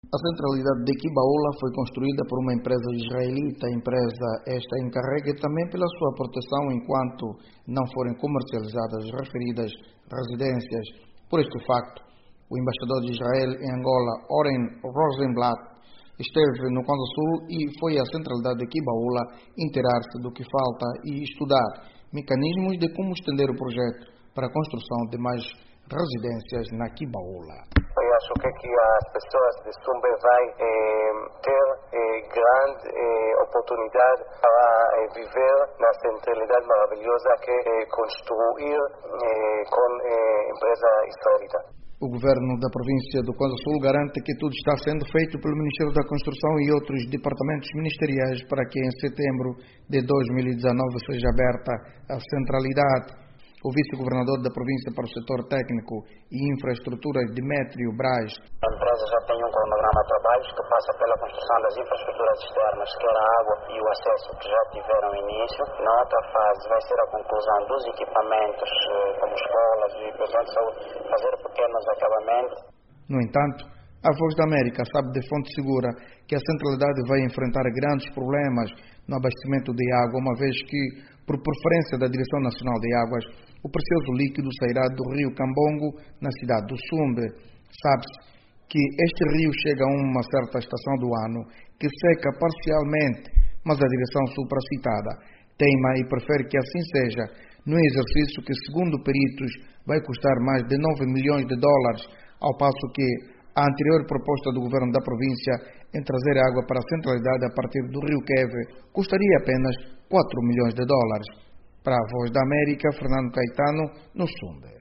A centralidade de Quibaúla foi construída por uma empresa israelita, empresa esta encarregue também pela sua proteção enquanto não forem comercializadas as referidas residências. Por este facto, o embaixador de Israel em Angola, Oren Rosenblatt, esteve no Kwanza Sul e foi à centralidade de Quibaúla inteirar-se do que falta e estudar mecanismos de como estender o projeto para a construção de mais residências na Quibaúla. Eu acho que as pessoas de Sumbe vão ter grande oportunidade para viver na centralidade maravilhosa que construir com a empresa israelita. O governo da província do Kwanza Sul garante que tudo está sendo feito pelo Ministério da Construção e outros departamentos ministeriais para que em setembro de 2019 seja aberta a centralidade. O vice-governador da província para o setor técnico e infraestruturas, Demétrio Braz. A empresa já tem um cronograma de trabalhos que passa pela construção das infraestruturas externas, quer a água e o acesso que já tiveram início. Na outra fase vai ser a conclusão dos equipamentos, como escolas e pessoas de saúde, fazer pequenos acabamentos. No entanto, a Voz da América sabe de fonte segura que a centralidade vai enfrentar grandes problemas no abastecimento de água, uma vez que, por preferência da Direção Nacional de Águas, o precioso líquido sairá do rio Cambongo, na cidade do Sumbe. Sabe-se que este rio chega a uma certa estação do ano que seca parcialmente, mas a direção supracitada teima e prefere que assim seja, num exercício que, segundo peritos, vai custar mais de 9 milhões de dólares, ao passo que a anterior proposta do governo da província em trazer água para a centralidade a partir do rio Queve custaria apenas 4 milhões de dólares. Para a Voz da América, Fernando Caetano, no Sumbe.